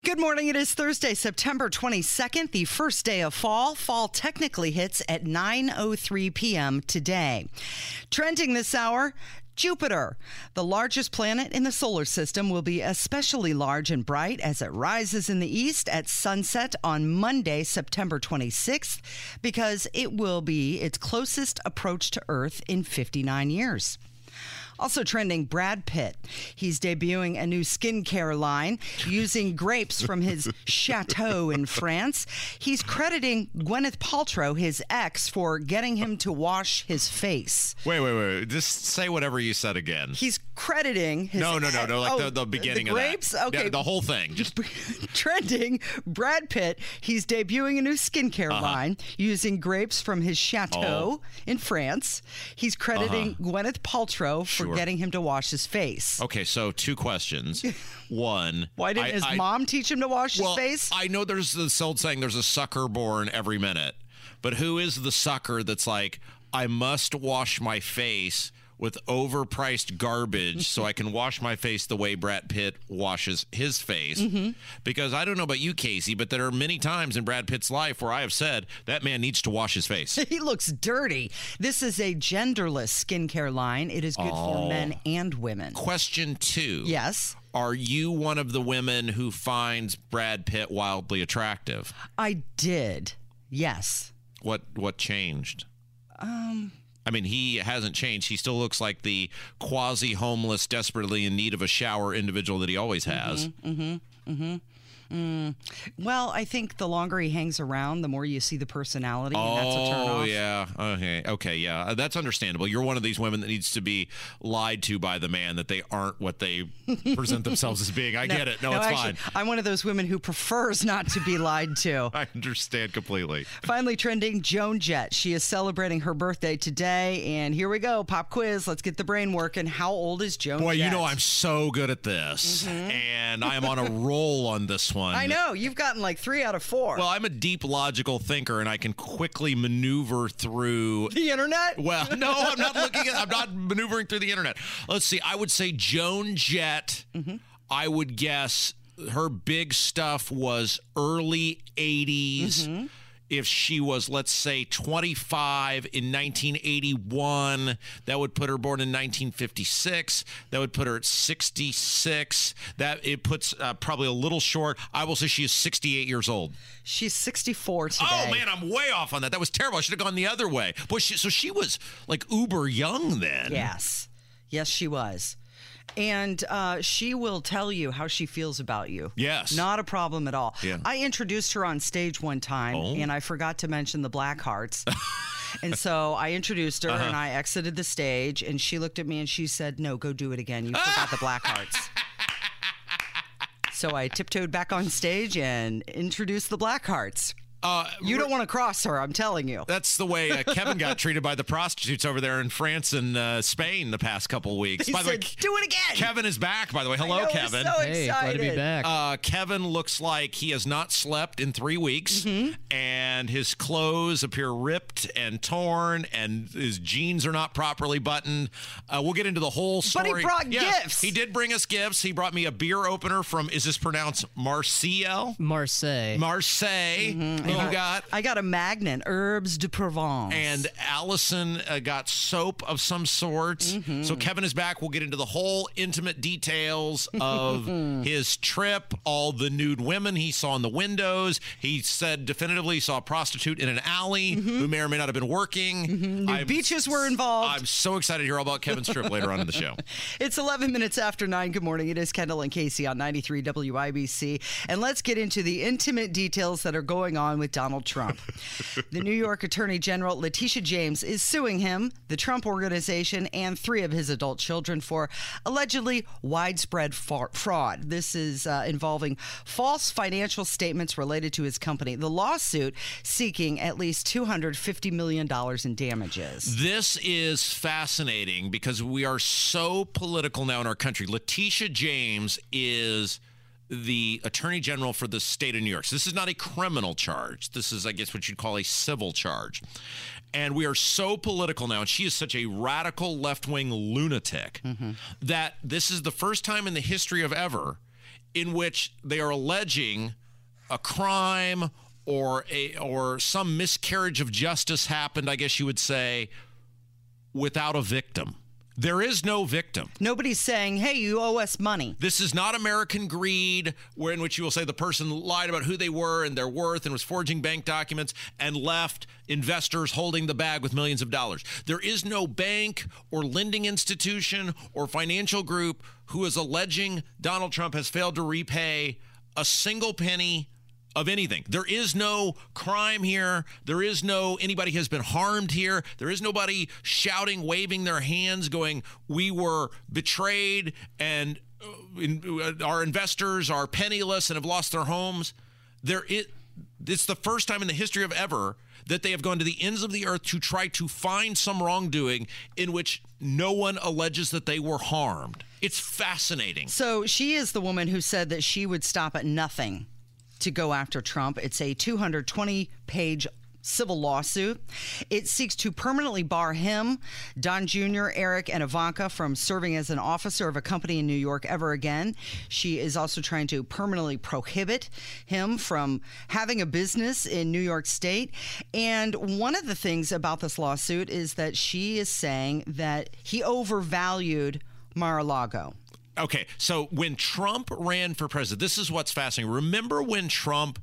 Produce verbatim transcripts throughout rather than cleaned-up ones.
Good morning. It is Thursday, September twenty-second, the first day of fall. Fall technically hits at nine oh three p.m. today. Trending this hour, Jupiter, the largest planet in the solar system, will be especially large and bright as it rises in the east at sunset on Monday, September twenty-sixth, because it will be its closest approach to Earth in fifty-nine years. Also trending, Brad Pitt. He's debuting a new skincare line using grapes from his chateau in France. He's crediting Gwyneth Paltrow, his ex, for getting him to wash his face. Wait, wait, wait. Just say whatever you said again. He's crediting his No, no, no, no. Like oh, the, the beginning the of grapes? that. Okay. Yeah, the whole thing. Just Trending, Brad Pitt. He's debuting a new skincare uh-huh. line using grapes from his chateau oh. in France. He's crediting uh-huh. Gwyneth Paltrow for sure. getting him to wash his face. Okay, so two questions. One, why didn't I, his I, mom teach him to wash well, his face? I know there's this old saying, there's a sucker born every minute. But who is the sucker that's like, I must wash my face with overpriced garbage so I can wash my face the way Brad Pitt washes his face? Mm-hmm. Because I don't know about you, Casey, but there are many times in Brad Pitt's life where I have said that man needs to wash his face. He looks dirty. This is a genderless skincare line. It is good oh. for men and women. Question two. Yes. Are you one of the women who finds Brad Pitt wildly attractive? I did. Yes. What what changed? Um I mean, he hasn't changed. He still looks like the quasi-homeless, desperately in need of a shower individual that he always has. Mm-hmm, mm-hmm, mm-hmm. Mm. Well, I think the longer he hangs around, the more you see the personality, and oh, that's a turn off. yeah. Okay, okay, yeah. Uh, that's understandable. You're one of these women that needs to be lied to by the man, that they aren't what they present themselves as being. I no, get it. No, no it's actually, fine. I'm one of those women who prefers not to be lied to. I understand completely. Finally trending, Joan Jett. She is celebrating her birthday today, and here we go. Pop quiz. Let's get the brain working. How old is Joan Boy, Jett? you know I'm so good at this, mm-hmm. and I am on a roll on this one. I know. You've gotten like three out of four. Well, I'm a deep logical thinker, and I can quickly maneuver through the internet. Well, no, I'm not looking at. I'm not maneuvering through the internet. Let's see. I would say Joan Jett. Mm-hmm. I would guess her big stuff was early eighties. Mm-hmm. If she was, let's say, twenty-five in nineteen eighty-one, that would put her born in nineteen fifty-six. That would put her at sixty-six. That it puts uh, probably a little short. I will say she is sixty-eight years old. She's sixty-four today. Oh, man, I'm way off on that. That was terrible. I should have gone the other way. Boy, she, so she was like uber young then. Yes. Yes, she was. And uh, she will tell you how she feels about you. Yes. Not a problem at all. Yeah. I introduced her on stage one time, oh. and I forgot to mention the Black Hearts. And so I introduced her, uh-huh. and I exited the stage, and she looked at me, and she said, no, go do it again. You forgot the Black Hearts. So I tiptoed back on stage and introduced the Black Hearts. Uh, you don't want to cross her, I'm telling you. That's the way uh, Kevin got treated by the prostitutes over there in France and uh, Spain the past couple of weeks. He by said, the way, do it again. Kevin is back, by the way. Hello, I know, Kevin. So hey, glad to be back. Uh, Kevin looks like he has not slept in three weeks, mm-hmm. and his clothes appear ripped and torn, and his jeans are not properly buttoned. Uh, we'll get into the whole story. But he brought yes, gifts. He did bring us gifts. He brought me a beer opener from, is this pronounced Marseille? Marseille. Marseille. Mm-hmm. And you got? I got a magnet, Herbs de Provence. And Allison uh, got soap of some sort. Mm-hmm. So Kevin is back. We'll get into the whole intimate details of his trip, all the nude women he saw in the windows. He said definitively he saw a prostitute in an alley mm-hmm. who may or may not have been working. Mm-hmm. Nude beaches were involved. I'm so excited to hear all about Kevin's trip later on in the show. It's eleven minutes after nine. Good morning. It is Kendall and Casey on ninety-three W I B C. And let's get into the intimate details that are going on with Donald Trump. The New York Attorney General Letitia James is suing him, the Trump Organization, and three of his adult children for allegedly widespread fa- fraud. This is uh, involving false financial statements related to his company. The lawsuit seeking at least two hundred fifty million dollars in damages. This is fascinating because we are so political now in our country. Letitia James is the Attorney General for the state of New York. So this is not a criminal charge. This is, I guess, what you'd call a civil charge. And we are so political now, and she is such a radical left-wing lunatic mm-hmm. that this is the first time in the history of ever in which they are alleging a crime or a or some miscarriage of justice happened, I guess you would say, without a victim. There is no victim. Nobody's saying, hey, you owe us money. This is not American greed, where in which you will say the person lied about who they were and their worth and was forging bank documents and left investors holding the bag with millions of dollars. There is no bank or lending institution or financial group who is alleging Donald Trump has failed to repay a single penny of anything. There is no crime here. There is no anybody has been harmed here. There is nobody shouting, waving their hands, going, we were betrayed and uh, in, uh, our investors are penniless and have lost their homes. There it, it's the first time in the history of ever that they have gone to the ends of the earth to try to find some wrongdoing in which no one alleges that they were harmed. It's fascinating. So she is the woman who said that she would stop at nothing to go after Trump. It's a two hundred twenty page civil lawsuit. It seeks to permanently bar him, Don Junior, Eric, and Ivanka from serving as an officer of a company in New York ever again. She is also trying to permanently prohibit him from having a business in New York State. And one of the things about this lawsuit is that she is saying that he overvalued Mar-a-Lago. Okay, so when Trump ran for president, this is what's fascinating. Remember when Trump,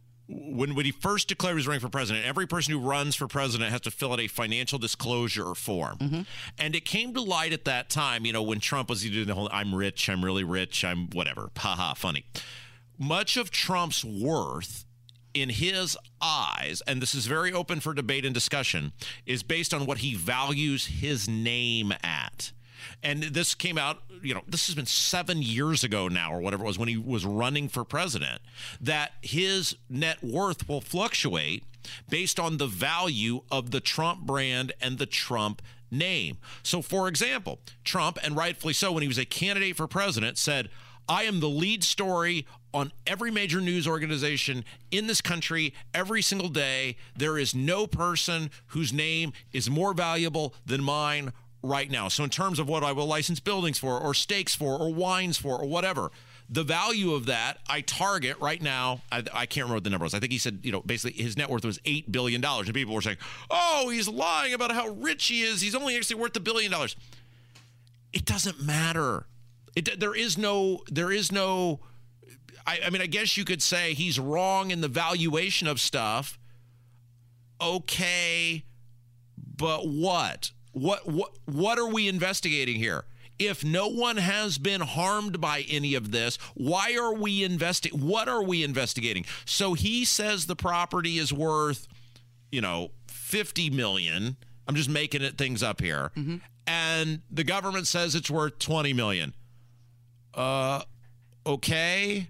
when, when he first declared he was running for president, every person who runs for president has to fill out a financial disclosure form. Mm-hmm. And it came to light at that time, you know, when Trump was doing the whole, I'm rich, I'm really rich, I'm whatever, haha, funny. Much of Trump's worth in his eyes, and this is very open for debate and discussion, is based on what he values his name at. And this came out, you know, this has been seven years ago now or whatever it was when he was running for president, that his net worth will fluctuate based on the value of the Trump brand and the Trump name. So, for example, Trump, and rightfully so, when he was a candidate for president, said, I am the lead story on every major news organization in this country every single day. There is no person whose name is more valuable than mine right now. So in terms of what I will license buildings for or stakes for or wines for or whatever, the value of that I target right now, I, I can't remember what the number was. I think he said, you know, basically his net worth was eight billion dollars. And people were saying, oh, he's lying about how rich he is. He's only actually worth a billion dollars. It doesn't matter. It, there is no, there is no, I, I mean, I guess you could say he's wrong in the valuation of stuff. Okay, but what? What what what are we investigating here? If no one has been harmed by any of this, why are we investi- what are we investigating? So he says the property is worth, you know, fifty million. I'm just making it things up here. Mm-hmm. And the government says it's worth twenty million. Uh okay.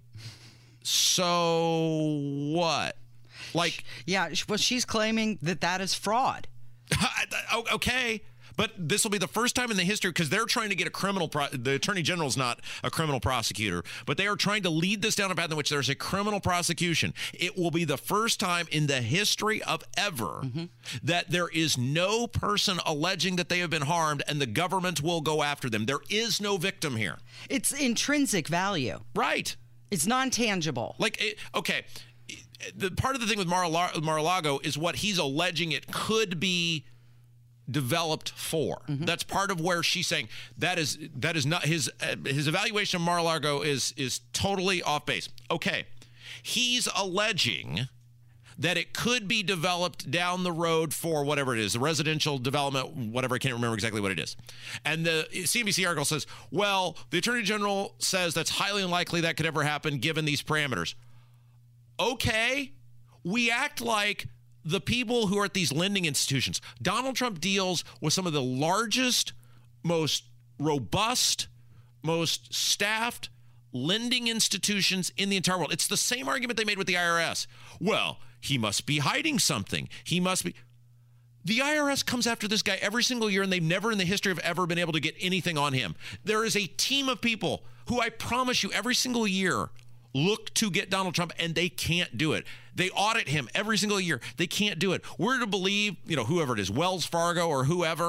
So what? Like, yeah, well, she's claiming that that is fraud. Okay. But this will be the first time in the history, because they're trying to get a criminal, pro- the attorney general's not a criminal prosecutor, but they are trying to lead this down a path in which there's a criminal prosecution. It will be the first time in the history of ever mm-hmm. that there is no person alleging that they have been harmed and the government will go after them. There is no victim here. It's intrinsic value. Right. It's non-tangible. Like, it, okay, the part of the thing with Mar-a-Lago, Mar-a-Lago is what he's alleging it could be developed for. Mm-hmm. That's part of where she's saying that is that is not his uh, his evaluation of Mar-a-Lago is is totally off base. Okay, he's alleging that it could be developed down the road for whatever it is, the residential development, whatever, I can't remember exactly what it is. And the C N B C article says, well, the Attorney General says that's highly unlikely that could ever happen given these parameters. Okay, we act like the people who are at these lending institutions. Donald Trump deals with some of the largest, most robust, most staffed lending institutions in the entire world. It's the same argument they made with the I R S. Well, he must be hiding something. He must be. The I R S comes after this guy every single year, and they've never in the history of ever been able to get anything on him. There is a team of people who I promise you every single year look to get Donald Trump, and they can't do it. They audit him every single year. They can't do it. We're to believe, you know, whoever it is, Wells Fargo or whoever,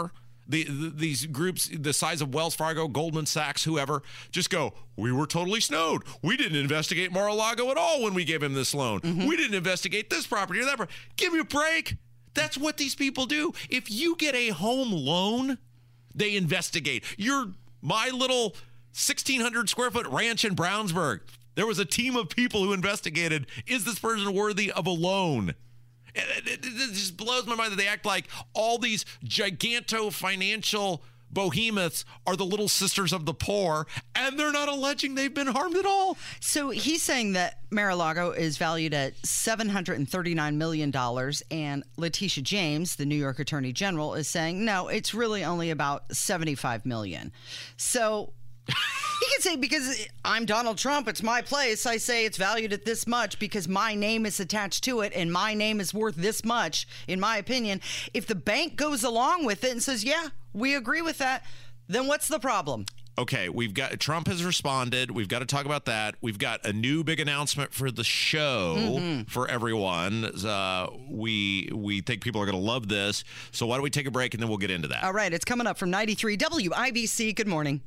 The, the these groups, the size of Wells Fargo, Goldman Sachs, whoever, just go, we were totally snowed. We didn't investigate Mar-a-Lago at all when we gave him this loan. Mm-hmm. We didn't investigate this property or that property. Give me a break. That's what these people do. If you get a home loan, they investigate. Your my little sixteen hundred square foot ranch in Brownsburg, there was a team of people who investigated, is this person worthy of a loan? It, it, it just blows my mind that they act like all these giganto financial behemoths are the little sisters of the poor, and they're not alleging they've been harmed at all. So he's saying that Mar-a-Lago is valued at seven hundred thirty-nine million dollars, and Letitia James, the New York Attorney General, is saying, no, it's really only about seventy-five million dollars. So he can say, because I'm Donald Trump, it's my place, I say it's valued at this much because my name is attached to it and my name is worth this much, in my opinion. If the bank goes along with it and says, yeah, we agree with that, then what's the problem? Okay, we've got Trump has responded. We've got to talk about that. We've got a new big announcement for the show mm-hmm. for everyone. Uh, we we think people are going to love this. So why don't we take a break and then we'll get into that. All right, it's coming up from ninety-three W I B C. Good morning.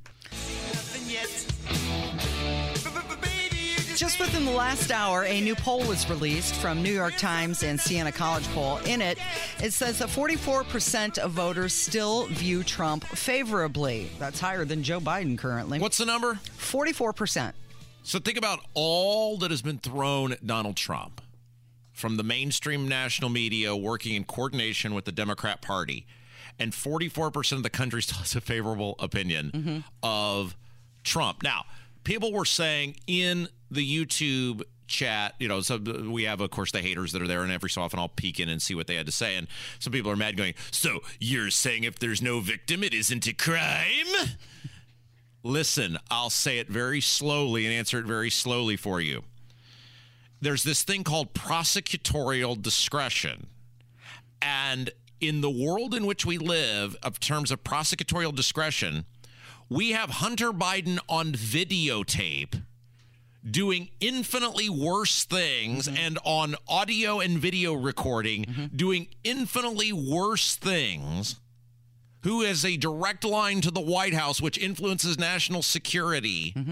Just within the last hour, a new poll was released from New York Times and Siena College poll. In it, it says that forty-four percent of voters still view Trump favorably. That's higher than Joe Biden currently. What's the number? forty-four percent. So think about all that has been thrown at Donald Trump from the mainstream national media working in coordination with the Democrat Party. And forty-four percent of the country still has a favorable opinion mm-hmm. of Trump. Now, people were saying in the YouTube chat, you know, so we have, of course, the haters that are there, and every so often I'll peek in and see what they had to say. And some people are mad going, so you're saying if there's no victim, it isn't a crime? Listen, I'll say it very slowly and answer it very slowly for you. There's this thing called prosecutorial discretion. And in the world in which we live, of terms of prosecutorial discretion, we have Hunter Biden on videotape doing infinitely worse things mm-hmm. and on audio and video recording mm-hmm. doing infinitely worse things, who has a direct line to the White House, which influences national security. Mm-hmm.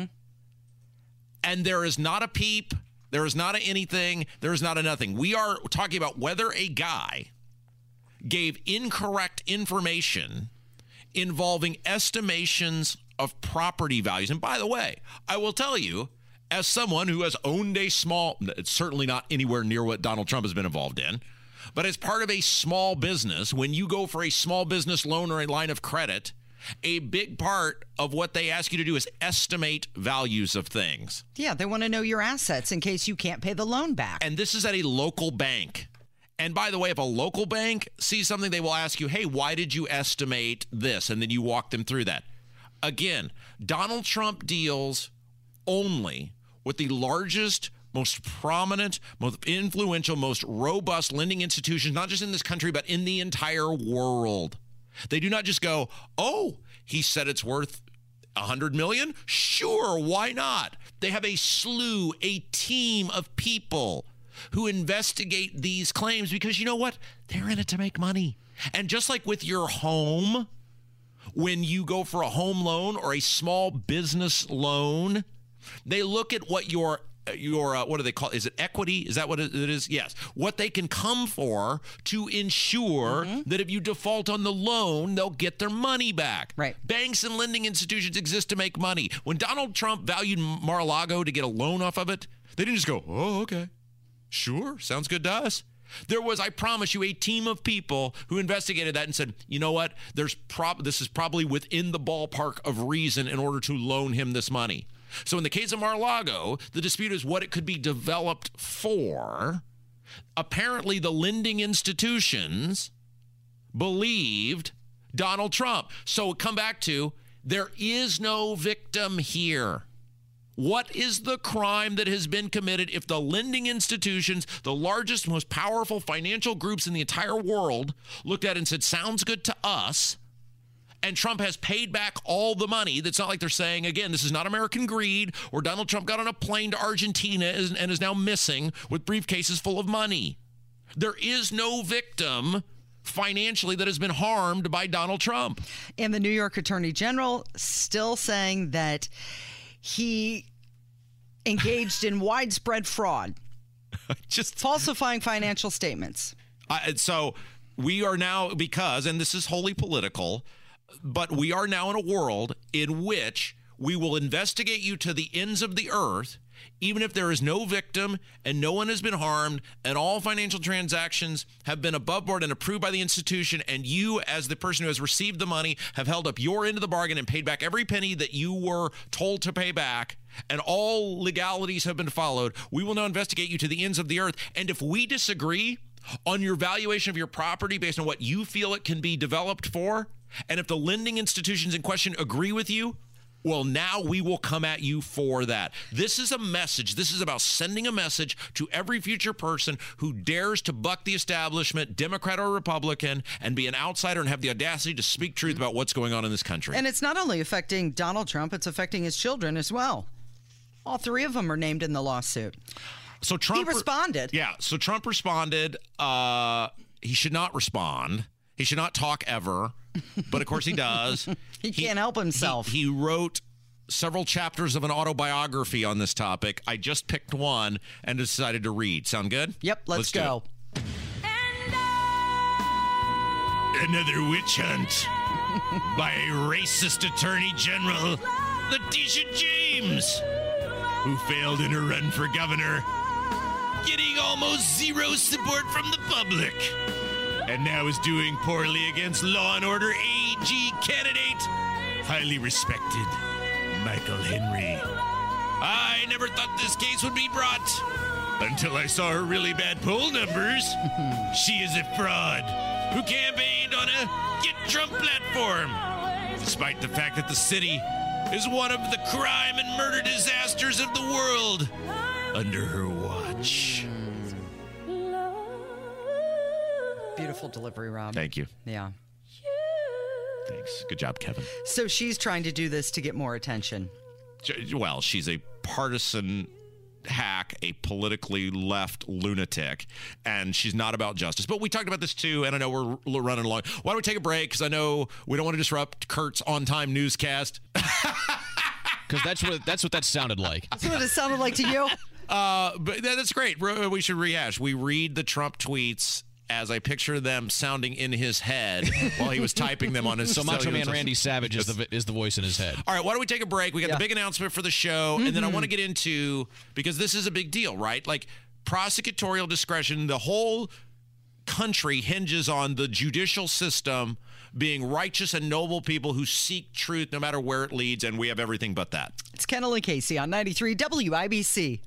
And there is not a peep, there is not a anything, there is not a nothing. We are talking about whether a guy gave incorrect information involving estimations of property values. And by the way, I will tell you, as someone who has owned a small, it's certainly not anywhere near what Donald Trump has been involved in, but as part of a small business, when you go for a small business loan or a line of credit, a big part of what they ask you to do is estimate values of things. Yeah, they want to know your assets in case you can't pay the loan back. And this is at a local bank. And by the way, if a local bank sees something, they will ask you, hey, why did you estimate this? And then you walk them through that. Again, Donald Trump deals only with the largest, most prominent, most influential, most robust lending institutions, not just in this country, but in the entire world. They do not just go, oh, he said it's worth one hundred million dollars? Sure, why not? They have a slew, a team of people who investigate these claims because, you know what? They're in it to make money. And just like with your home, when you go for a home loan or a small business loan, they look at what your your uh, what do they call it? Is it equity? Is that what it is? Yes. What they can come for to ensure mm-hmm. that if you default on the loan, they'll get their money back. Right. Banks and lending institutions exist to make money. When Donald Trump valued Mar-a-Lago to get a loan off of it, they didn't just go, oh, okay. Sure, sounds good to us. There was, I promise you, a team of people who investigated that and said, you know what, there's prob- this is probably within the ballpark of reason in order to loan him this money. So in the case of Mar-a-Lago, the dispute is what it could be developed for. Apparently, the lending institutions believed Donald Trump. So come back to, there is no victim here. What is the crime that has been committed if the lending institutions, the largest, most powerful financial groups in the entire world, looked at it and said, sounds good to us, and Trump has paid back all the money? That's not like they're saying, again, this is not American greed, or Donald Trump got on a plane to Argentina and is now missing with briefcases full of money. There is no victim financially that has been harmed by Donald Trump. And the New York Attorney General still saying that he engaged in widespread fraud, just falsifying financial statements. Uh, so we are now, because, and this is wholly political, but we are now in a world in which we will investigate you to the ends of the earth, even if there is no victim and no one has been harmed and all financial transactions have been above board and approved by the institution, and you, as the person who has received the money, have held up your end of the bargain and paid back every penny that you were told to pay back, and all legalities have been followed. We will now investigate you to the ends of the earth. And if we disagree on your valuation of your property based on what you feel it can be developed for, and if the lending institutions in question agree with you, well, now we will come at you for that. This is a message. This is about sending a message to every future person who dares to buck the establishment, Democrat or Republican, and be an outsider and have the audacity to speak truth about what's going on in this country. And it's not only affecting Donald Trump, it's affecting his children as well. All three of them are named in the lawsuit. So Trump He responded. Yeah, so Trump responded. Uh, he should not respond. He should not talk ever. But of course he does. he can't he, help himself. He, he wrote several chapters of an autobiography on this topic. I just picked one and decided to read. Sound good? Yep, let's, let's go. Another witch hunt by a racist attorney general, Letitia James, who failed in her run for governor, getting almost zero support from the public, and now is doing poorly against Law and Order A G candidate, highly respected Michael Henry. I never thought this case would be brought until I saw her really bad poll numbers. She is a fraud who campaigned on a Get Trump platform, despite the fact that the city is one of the crime and murder disasters of the world under her watch. Beautiful delivery, Rob. Thank you. Yeah. Thanks. Good job, Kevin. So she's trying to do this to get more attention. Well, she's a partisan hack, a politically left lunatic, and she's not about justice. But we talked about this too, and I know we're running along. Why don't we take a break? Because I know we don't want to disrupt Kurt's on-time newscast. Because that's what that's what that sounded like. That's what it sounded like to you? Uh, but that's great. We should rehash. We read the Trump tweets as I picture them sounding in his head while he was typing them on his. So Macho Man Randy Savage is the is the voice in his head. All right, why don't we take a break? We got yeah. the big announcement for the show, mm-hmm. and then I want to get into, because this is a big deal, right? Like prosecutorial discretion, the whole country hinges on the judicial system being righteous and noble people who seek truth no matter where it leads, and we have everything but that. It's Kendall and Casey on ninety-three W I B C.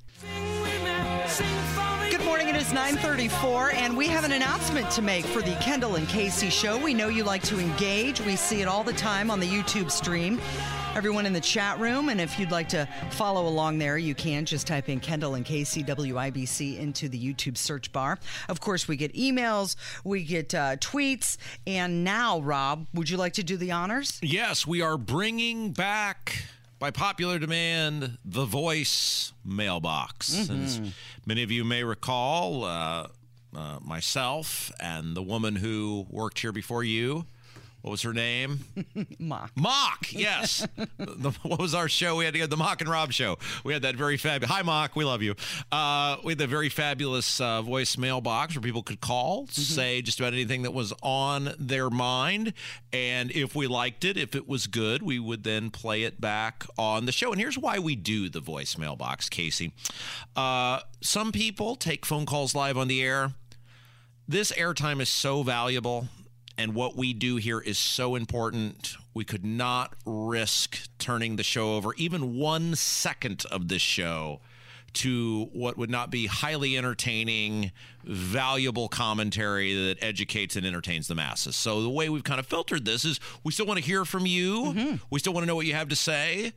Good morning, it is nine thirty-four, and we have an announcement to make for the Kendall and Casey show. We know you like to engage. We see it all the time on the YouTube stream. Everyone in the chat room, and if you'd like to follow along there, you can. Just type in Kendall and Casey W I B C into the YouTube search bar. Of course, we get emails, we get uh, tweets, and now, Rob, would you like to do the honors? Yes, we are bringing back, by popular demand, the Voice mailbox. Mm-hmm. As many of you may recall, uh, uh, myself and the woman who worked here before you, what was her name? Mock. Mock, yes. the, what was our show? We had to get the Mock and Rob show. We had that very fabulous. Hi, Mock. We love you. Uh, we had the very fabulous uh, voice mailbox where people could call, mm-hmm. say just about anything that was on their mind. And if we liked it, if it was good, we would then play it back on the show. And here's why we do the voice mailbox, Casey. Uh, some people take phone calls live on the air. This airtime is so valuable. And what we do here is so important. We could not risk turning the show over, even one second of this show, to what would not be highly entertaining, valuable commentary that educates and entertains the masses. So the way we've kind of filtered this is we still want to hear from you. Mm-hmm. We still want to know what you have to say.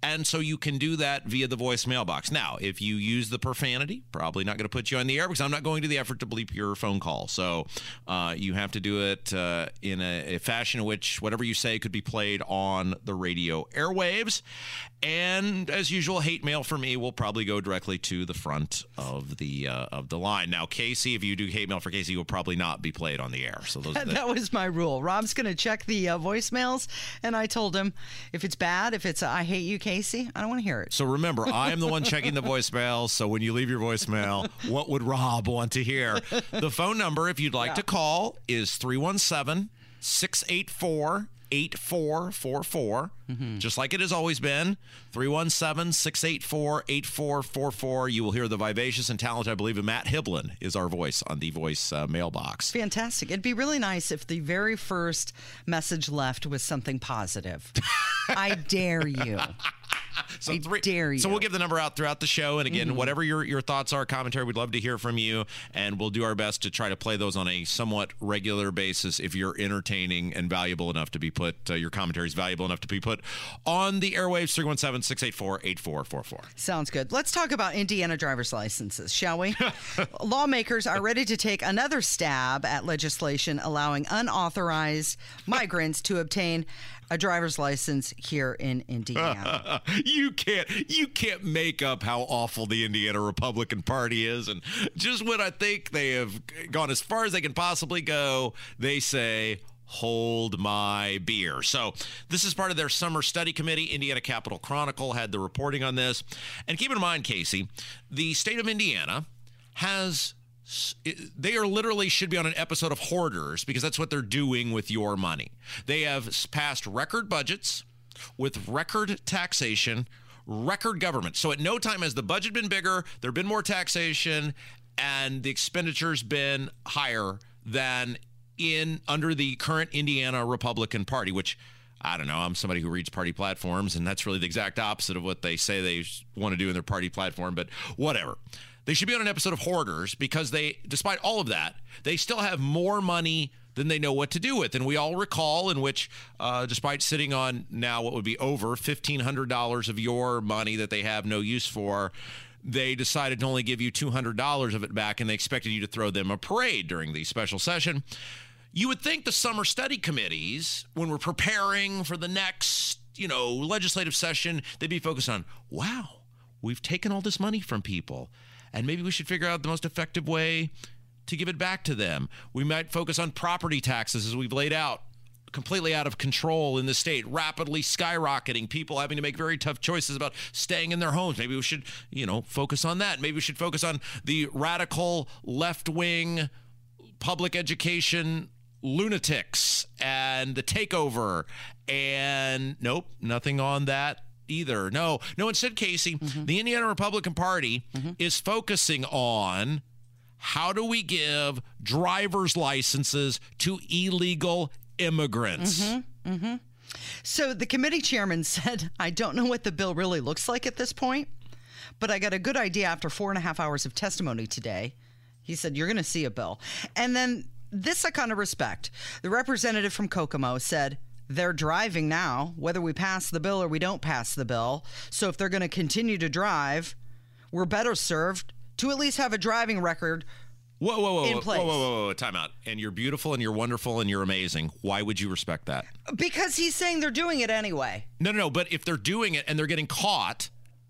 And so you can do that via the voicemail box. Now, if you use the profanity, probably not going to put you on the air because I'm not going to the effort to bleep your phone call. So uh, you have to do it uh, in a, a fashion in which whatever you say could be played on the radio airwaves. And as usual, hate mail for me will probably go directly to the front of the uh, of the line. Now, Casey, if you do hate mail for Casey, will probably not be played on the air. So those are the- that was my rule. Rob's going to check the uh, voicemails, and I told him if it's bad, if it's uh, I hate you, Casey, I don't want to hear it. So remember, I am the one checking the voicemail. So when you leave your voicemail, what would Rob want to hear? The phone number, if you'd like Yeah. to call, is three one seven, six eight four, eight four four four. Mm-hmm. Just like it has always been. three one seven, six eight four, eight four four four. You will hear the vivacious and talented, I believe, of Matt Hiblin is our voice on the voice uh, mailbox. Fantastic. It'd be really nice if the very first message left was something positive. I dare you. So I three, dare you. So we'll give the number out throughout the show. And again, mm-hmm. whatever your, your thoughts are, commentary, we'd love to hear from you. And we'll do our best to try to play those on a somewhat regular basis if you're entertaining and valuable enough to be put, uh, your commentary is valuable enough to be put on the airwaves, three one seven, six eight four, eight four four four. Sounds good. Let's talk about Indiana driver's licenses, shall we? Lawmakers are ready to take another stab at legislation allowing unauthorized migrants to obtain a driver's license here in Indiana. you can't you can't make up how awful the Indiana Republican Party is. And just when I think they have gone as far as they can possibly go, they say, hold my beer. So this is part of their summer study committee. Indiana Capitol Chronicle had the reporting on this. And keep in mind, Casey, the state of Indiana has... They are literally should be on an episode of Hoarders because that's what they're doing with your money. They have passed record budgets with record taxation, record government. So at no time has the budget been bigger, there have been more taxation, and the expenditures been higher than in under the current Indiana Republican Party, which I don't know. I'm somebody who reads party platforms, and that's really the exact opposite of what they say they want to do in their party platform, but whatever. They should be on an episode of Hoarders because they, despite all of that, they still have more money than they know what to do with. And we all recall in which, uh, despite sitting on now what would be over fifteen hundred dollars of your money that they have no use for, they decided to only give you two hundred dollars of it back, and they expected you to throw them a parade during the special session. You would think the summer study committees, when we're preparing for the next, you know, legislative session, they'd be focused on, wow, we've taken all this money from people, and maybe we should figure out the most effective way to give it back to them. We might focus on property taxes, as we've laid out, completely out of control in the state, rapidly skyrocketing, people having to make very tough choices about staying in their homes. Maybe we should, you know, focus on that. Maybe we should focus on the radical left-wing public education lunatics and the takeover. And nope, nothing on that either. No, no, instead, Casey, mm-hmm. the Indiana Republican Party mm-hmm. is focusing on how do we give driver's licenses to illegal immigrants. Mm-hmm. Mm-hmm. So the committee chairman said, I don't know what the bill really looks like at this point, but I got a good idea after four and a half hours of testimony today. He said, you're going to see a bill. And then this I kind of respect. The representative from Kokomo said, they're driving now, whether we pass the bill or we don't pass the bill. So if they're going to continue to drive, we're better served to at least have a driving record whoa, whoa, whoa, in whoa, place. Whoa, whoa, whoa, whoa, time out. And you're beautiful and you're wonderful and you're amazing. Why would you respect that? Because he's saying they're doing it anyway. No, no, no. But if they're doing it and they're getting caught,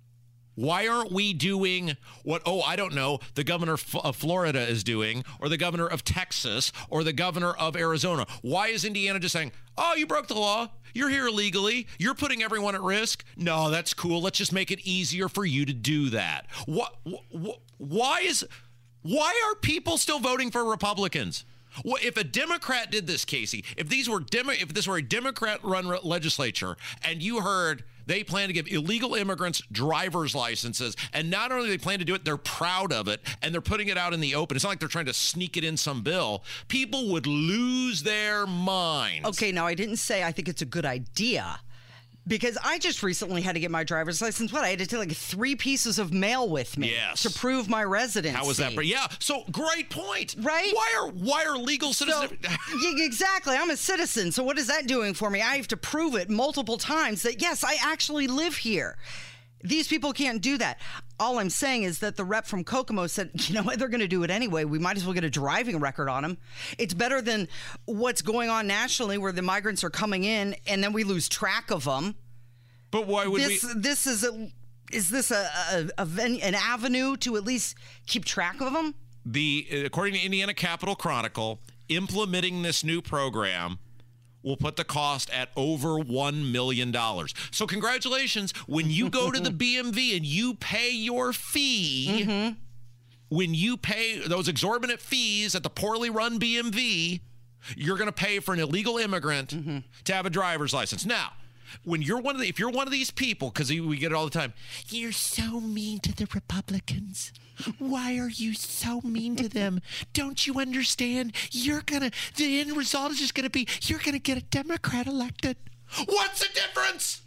why aren't we doing what, oh, I don't know, the governor of Florida is doing, or the governor of Texas, or the governor of Arizona? Why is Indiana just saying, oh, you broke the law, you're here illegally, you're putting everyone at risk? No, that's cool. Let's just make it easier for you to do that. What? Wh- why is, why are people still voting for Republicans? Well, if a Democrat did this, Casey, if these were Demo- if this were a Democrat-run re- legislature, and you heard they plan to give illegal immigrants driver's licenses, and not only do they plan to do it, they're proud of it, and they're putting it out in the open. It's not like they're trying to sneak it in some bill. People would lose their minds. Okay, now I didn't say I think it's a good idea. Because I just recently had to get my driver's license. What? I had to take like three pieces of mail with me Yes. to prove my residency. How was that? Yeah. So great point. Right? Why are why are legal citizens? So, yeah, exactly. I'm a citizen. So what is that doing for me? I have to prove it multiple times that, yes, I actually live here. These people can't do that. All I'm saying is that the rep from Kokomo said, you know what, they're going to do it anyway. We might as well get a driving record on them. It's better than what's going on nationally where the migrants are coming in and then we lose track of them. But why would this, we? This is a, is this a, a, a ven- an avenue to at least keep track of them? The according to Indiana Capitol Chronicle, implementing this new program will put the cost at over one million dollars. So congratulations. When you go to the B M V and you pay your fee, mm-hmm. when you pay those exorbitant fees at the poorly run B M V, you're going to pay for an illegal immigrant mm-hmm. to have a driver's license. Now, when you're one of the, if you're one of these people, because we get it all the time, you're so mean to the Republicans. Why are you so mean to them? Don't you understand? You're gonna, the end result is just gonna be, you're gonna get a Democrat elected. What's the difference?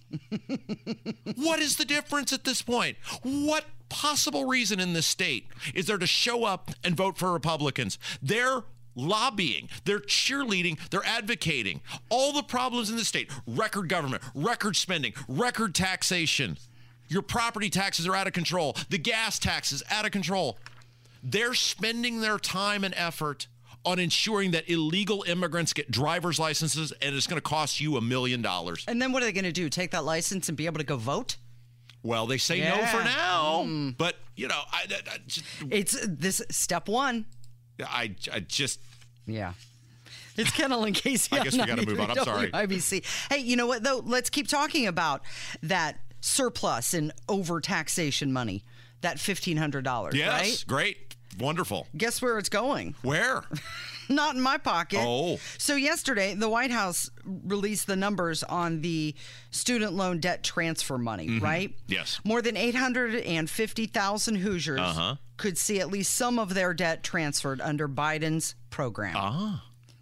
What is the difference at this point? What possible reason in this state is there to show up and vote for Republicans? They're lobbying, they're cheerleading, they're advocating. All the problems in the state, record government, record spending, record taxation. Your property taxes are out of control. The gas taxes out of control. They're spending their time and effort on ensuring that illegal immigrants get driver's licenses, and it's going to cost you a million dollars. And then what are they going to do? Take that license and be able to go vote? Well, they say yeah. no for now, mm. but you know, I, I, I just, it's this step one. I, I just, yeah. It's Kendall and Casey. I guess we got to move on. I'm sorry. I B C. Hey, you know what though? Let's keep talking about that surplus and overtaxation money, that fifteen hundred dollars, yes, right? Great. Wonderful. Guess where it's going? Where? Not in my pocket. Oh. So yesterday, the White House released the numbers on the student loan debt transfer money, mm-hmm. right? Yes. More than eight hundred fifty thousand Hoosiers uh-huh. could see at least some of their debt transferred under Biden's program. Ah.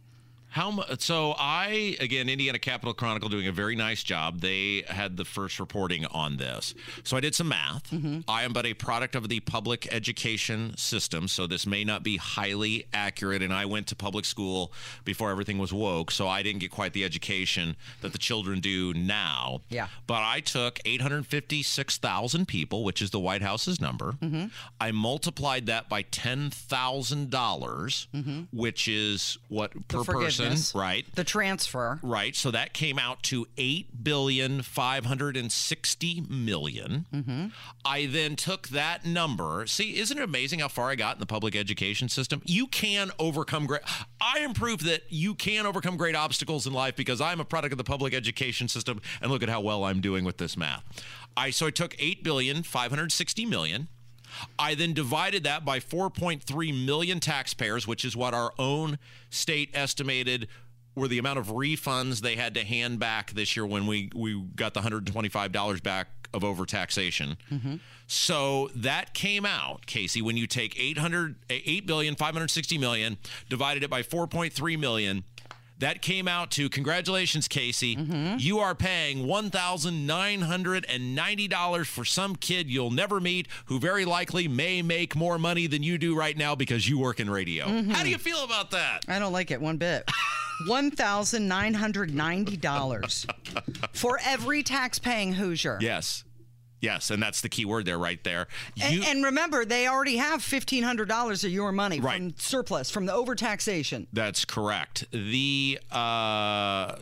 How much? So I, again, Indiana Capitol Chronicle doing a very nice job. They had the first reporting on this. So I did some math. Mm-hmm. I am but a product of the public education system, so this may not be highly accurate. And I went to public school before everything was woke, so I didn't get quite the education that the children do now. Yeah. But I took eight hundred fifty-six thousand people, which is the White House's number. Mm-hmm. I multiplied that by ten thousand dollars, mm-hmm. which is what per person. Right. The transfer. Right. So that came out to eight billion five hundred sixty million dollars. Mm-hmm. I then took that number. See, isn't it amazing how far I got in the public education system? You can overcome great. I am proof that you can overcome great obstacles in life because I'm a product of the public education system. And look at how well I'm doing with this math. I so I took eight billion five hundred sixty million dollars. I then divided that by four point three million taxpayers, which is what our own state estimated were the amount of refunds they had to hand back this year when we, we got the one hundred twenty-five dollars back of overtaxation. Mm-hmm. So that came out, Casey, when you take eight billion five hundred sixty million dollars, divided it by four point three million dollars, that came out to, congratulations, Casey, mm-hmm. you are paying one thousand nine hundred ninety dollars for some kid you'll never meet who very likely may make more money than you do right now because you work in radio. Mm-hmm. How do you feel about that? I don't like it one bit. one thousand nine hundred ninety dollars for every tax-paying Hoosier. Yes. Yes, and that's the key word there, right there. You, and, and remember, they already have fifteen hundred dollars of your money right. from surplus, from the overtaxation. That's correct. The uh,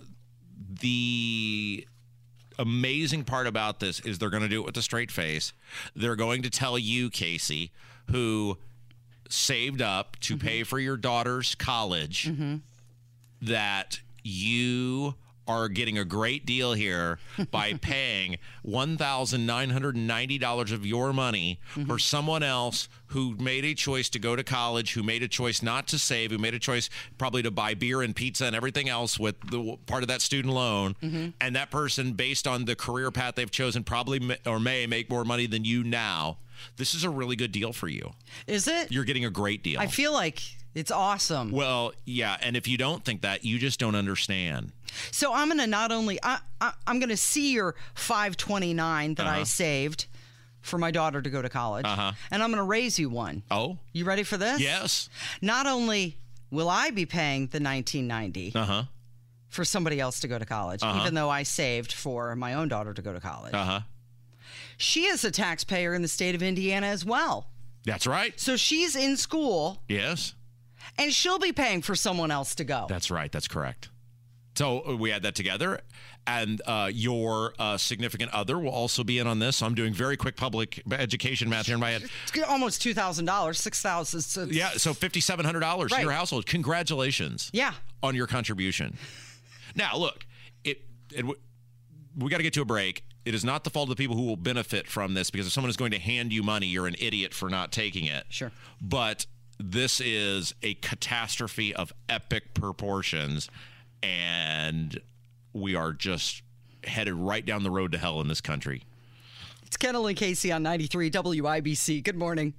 the amazing part about this is they're going to do it with a straight face. They're going to tell you, Casey, who saved up to mm-hmm. pay for your daughter's college, mm-hmm. that you are getting a great deal here by paying one thousand nine hundred ninety dollars of your money mm-hmm. for someone else who made a choice to go to college, who made a choice not to save, who made a choice probably to buy beer and pizza and everything else with the part of that student loan. Mm-hmm. And that person, based on the career path they've chosen, probably may, or may make more money than you now. This is a really good deal for you. Is it? You're getting a great deal. I feel like it's awesome. Well, yeah. And if you don't think that, you just don't understand. So I'm going to not only, I, I, I'm going to see your five twenty-nine that Uh-huh. I saved for my daughter to go to college, Uh-huh. and I'm going to raise you one. Oh, You ready for this? yes. Not only will I be paying the nineteen ninety Uh-huh. for somebody else to go to college, Uh-huh. even though I saved for my own daughter to go to college. Uh-huh. She is a taxpayer in the state of Indiana as well. That's right. So she's in school, Yes. and she'll be paying for someone else to go. That's right. That's correct. So uh, we add that together, and uh, your uh, significant other will also be in on this. So I'm doing very quick public education math here in my head. It's almost two thousand dollars, six thousand dollars. Yeah, so five thousand seven hundred dollars Right. to your household. Congratulations. Yeah. On your contribution. Now, look, it, it we got to get to a break. It is not the fault of the people who will benefit from this, because if someone is going to hand you money, you're an idiot for not taking it. Sure. But this is a catastrophe of epic proportions, and we are just headed right down the road to hell in this country. It's Kendall and Casey on ninety-three W I B C. Good morning.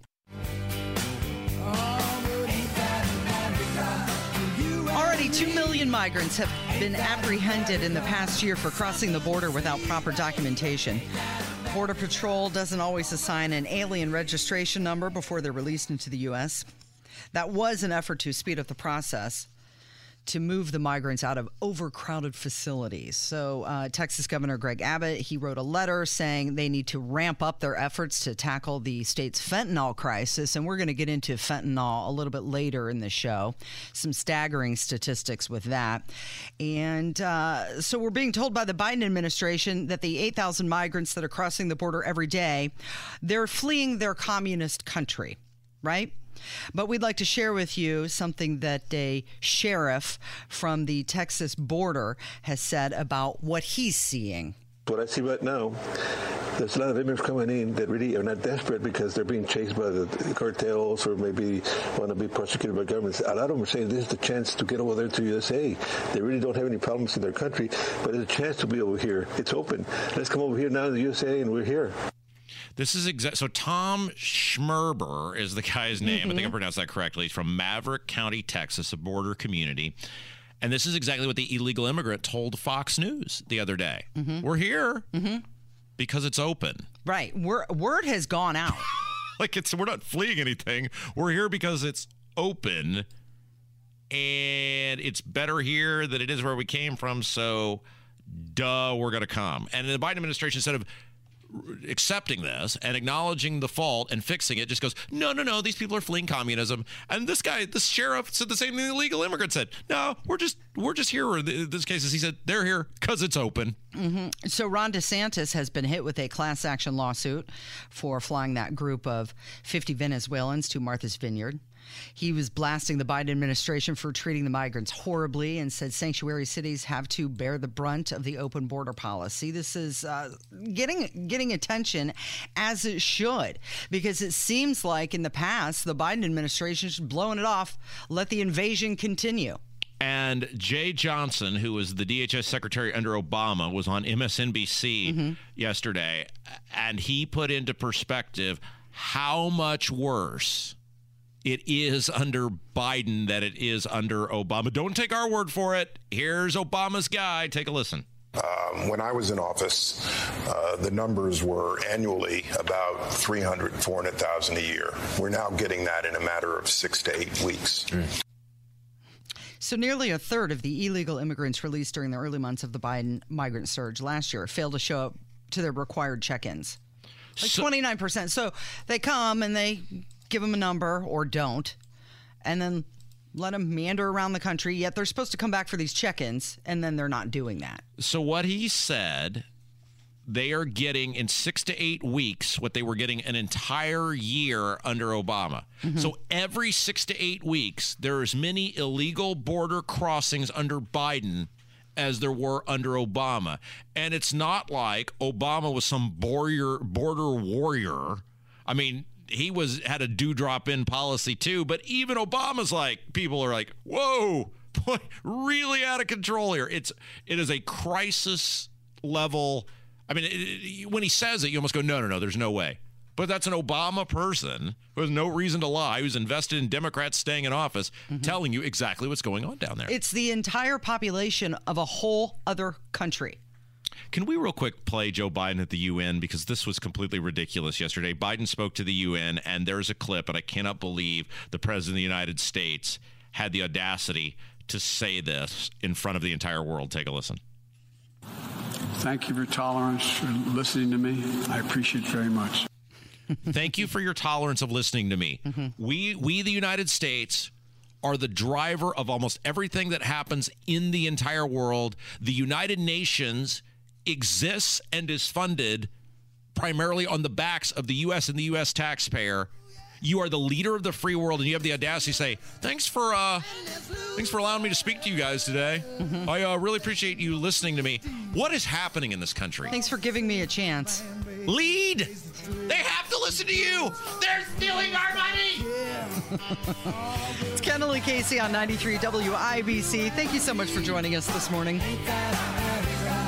Already two million migrants have been apprehended in the past year for crossing the border without proper documentation. Border Patrol doesn't always assign an alien registration number before they're released into the U S. That was an effort to speed up the process to move the migrants out of overcrowded facilities. So uh, Texas Governor Greg Abbott, he wrote a letter saying they need to ramp up their efforts to tackle the state's fentanyl crisis. And we're going to get into fentanyl a little bit later in the show. Some staggering statistics with that. And uh, so we're being told by the Biden administration that the eight thousand migrants that are crossing the border every day, they're fleeing their communist country, right? But we'd like to share with you something that a sheriff from the Texas border has said about what he's seeing. What I see right now, there's a lot of immigrants coming in that really are not desperate because they're being chased by the cartels or maybe want to be prosecuted by governments. A lot of them are saying this is the chance to get over there to U S A. They really don't have any problems in their country, but it's a chance to be over here. It's open. Let's come over here now to the U S A, and we're here. This is exact. So Tom Schmerber is the guy's name. Mm-hmm. I think I pronounced that correctly. He's from Maverick County, Texas, a border community. And this is exactly what the illegal immigrant told Fox News the other day. Mm-hmm. We're here mm-hmm. because it's open. Right. We're, word has gone out. Like it's we're not fleeing anything. We're here because it's open, and it's better here than it is where we came from. So, duh, we're going to come. And the Biden administration, instead of accepting this and acknowledging the fault and fixing it, just goes, no, no, no, these people are fleeing communism. And this guy, this sheriff, said the same thing the illegal immigrant said. No, we're just we're just here. Or in this case, he said they're here because it's open. Mm-hmm. So Ron DeSantis has been hit with a class action lawsuit for flying that group of fifty Venezuelans to Martha's Vineyard. He was blasting the Biden administration for treating the migrants horribly and said sanctuary cities have to bear the brunt of the open border policy. This is uh, getting getting attention, as it should, because it seems like in the past, the Biden administration is blowing it off, let the invasion continue. And Jay Johnson, who was the D H S secretary under Obama, was on M S N B C mm-hmm. yesterday, and he put into perspective how much worse it is under Biden than it is under Obama. Don't take our word for it. Here's Obama's guy. Take a listen. Um, when I was in office, uh, the numbers were annually about three hundred, four hundred thousand a year. We're now getting that in a matter of six to eight weeks. Mm. So nearly a third of the illegal immigrants released during the early months of the Biden migrant surge last year failed to show up to their required check-ins. Like so, twenty-nine percent. So they come and they give them a number or don't, and then let them meander around the country, yet they're supposed to come back for these check-ins, and then they're not doing that. So what he said, they are getting in six to eight weeks what they were getting an entire year under Obama. Mm-hmm. So every six to eight weeks, there are as many illegal border crossings under Biden as there were under Obama. And it's not like Obama was some border, border warrior. I mean, he was had a dewdrop in policy too, but even Obama's like, people are like, whoa, boy, really out of control here. It's it is a crisis level. I mean, it, it, when he says it, you almost go, no, no, no, there's no way. But that's an Obama person who has no reason to lie, who's invested in Democrats staying in office, mm-hmm. telling you exactly what's going on down there. It's the entire population of a whole other country. Can we real quick play Joe Biden at the U N? Because this was completely ridiculous yesterday. Biden spoke to the U N, and there's a clip, and I cannot believe the President of the United States had the audacity to say this in front of the entire world. Take a listen. Thank you for your tolerance, for listening to me. I appreciate it very much. Thank you for your tolerance of listening to me. Mm-hmm. We, we, the United States, are the driver of almost everything that happens in the entire world. The United Nations exists and is funded primarily on the backs of the U S and the U S taxpayer. You are the leader of the free world, and you have the audacity to say, thanks for uh, thanks for allowing me to speak to you guys today. Mm-hmm. I uh, really appreciate you listening to me. What is happening in this country? Thanks for giving me a chance. Lead! They have to listen to you! They're stealing our money! It's Kendall and Casey on ninety-three W I B C. Thank you so much for joining us this morning.